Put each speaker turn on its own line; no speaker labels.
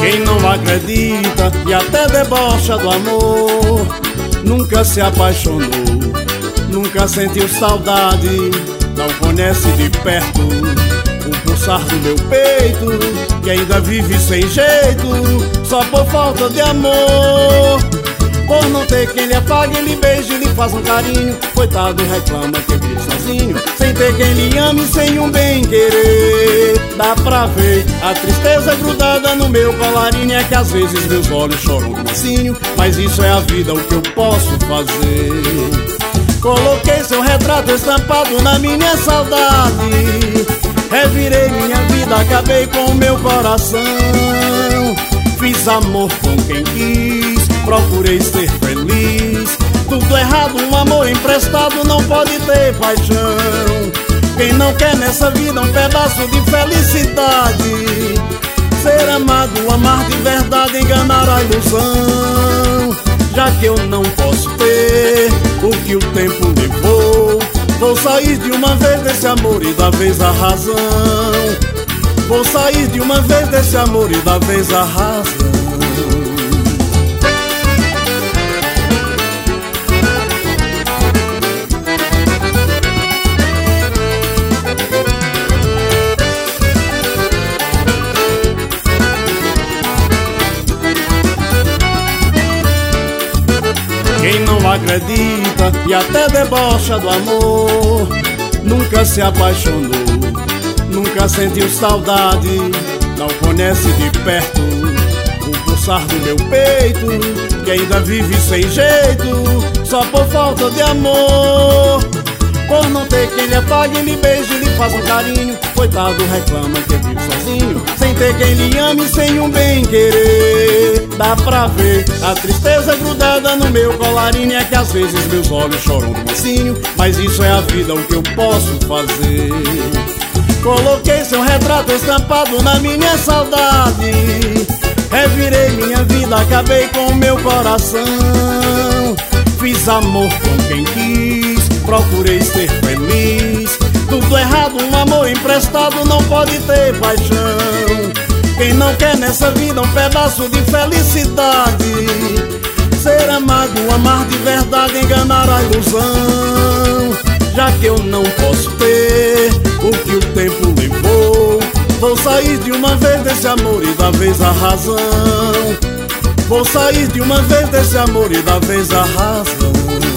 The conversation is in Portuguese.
Quem não acredita e até debocha do amor nunca se apaixonou, nunca sentiu saudade, não conhece de perto o pulsar do meu peito, que ainda vive sem jeito, só por falta de amor. Por não ter quem lhe apague, lhe beije, lhe faça um carinho, coitado reclama que vive sozinho, sem ter quem lhe ame, sem um bem querer. Dá pra ver a tristeza grudada no meu colarinho, é que às vezes meus olhos choram de mansinho, mas isso é a vida, o que eu posso fazer? Coloquei seu retrato estampado na minha saudade, revirei minha vida, acabei com o meu coração. Fiz amor com quem quis, procurei ser feliz, tudo errado, um amor emprestado não pode ter paixão. Quem não quer nessa vida um pedaço de felicidade, ser amado, amar de verdade, enganar a ilusão. Já que eu não posso ter o que o tempo levou, vou sair de uma vez desse amor e da vez a razão. Vou sair de uma vez desse amor e da vez a razão. Quem não acredita e até debocha do amor nunca se apaixonou, nunca sentiu saudade, não conhece de perto o pulsar do meu peito, que ainda vive sem jeito, só por falta de amor. Por não ter quem lhe apague, lhe beije, lhe faça um carinho, coitado reclama que vive sozinho, sem ter quem lhe ame, sem um bem querer. Dá pra ver a tristeza grudada no meu colarinho, é que às vezes meus olhos choram de mansinho, mas isso é a vida, o que eu posso fazer? Coloquei seu retrato estampado na minha saudade, revirei minha vida, acabei com o meu coração. Fiz amor com quem quis, procurei ser feliz, tudo errado, um amor emprestado não pode ter paixão. Quem não quer nessa vida um pedaço de felicidade, ser amado, amar de verdade, enganar a ilusão. Já que eu não posso ter o que o tempo levou, vou sair de uma vez desse amor e da vez a razão. Vou sair de uma vez desse amor e da vez a razão.